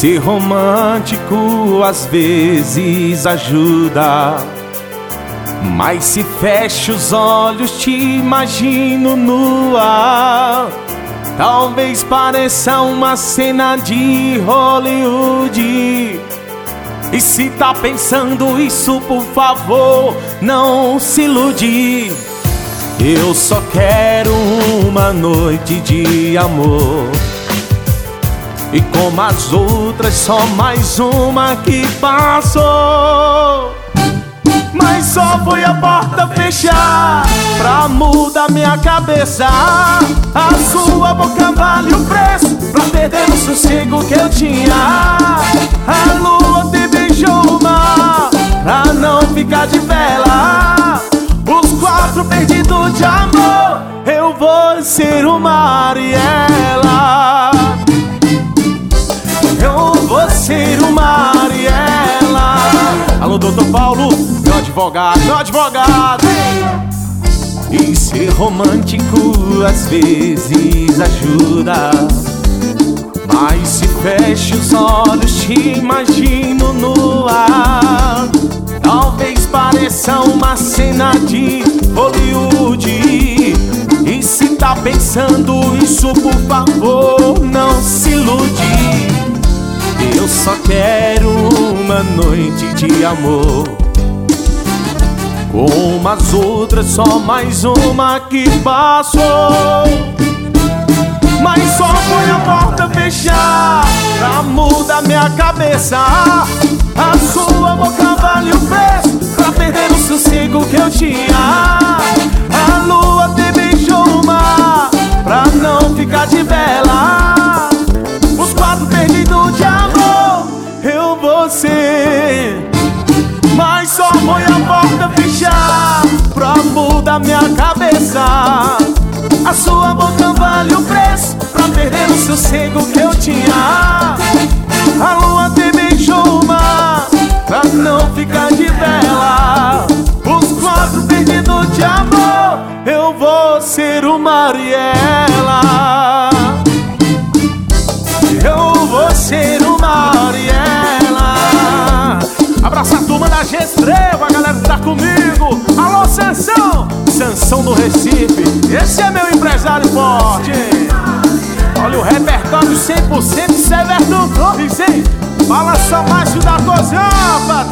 ser romântico às vezes ajuda, mas se fecho os olhos te imagino nua. Talvez pareça uma cena de Hollywood. E se tá pensando isso, por favor, não se ilude. Eu só quero uma noite de amor, e como as outras, só mais uma que passou. Mas só foi a porta fechar pra mudar minha cabeça. A sua boca vale o preço pra perder o sossego que eu tinha. A lua te beijou o mar pra não ficar de vela. Os quatro perdidos de amor, eu vou ser o Mariela. Eu vou ser o Mariela. Alô, doutor Paulo, meu advogado, meu advogado. E ser romântico às vezes ajuda, mas se fecho os olhos te imagino no ar. Talvez pareça uma cena de Hollywood. E se tá pensando isso, por favor, não se ilude. Eu só quero uma noite de amor, como as outras, só mais uma que passou. Mas só foi a porta fechar pra mudar minha cabeça. A sua boca vale o preço pra perder o sossego que eu tinha. A lua te beijou o mar pra não ficar de vela. Os quatro perdidos de amor, eu vou ser. Mas só foi a porta fechar pra mudar minha cabeça. A sua boca vale o preço pra perder o sossego que eu tinha. A lua te beijou o mar pra não ficar de vela. Os quatro perdidos de amor, eu vou ser o Mariela. Eu vou ser o Mariela. Abraça a turma da G-Estrela, a galera que tá comigo. Alô, Sansão, Sansão do Recife. Esse é meu empresário forte. Olha o repertório 100% Severino Torres, hein? Balança mais da Cozamba.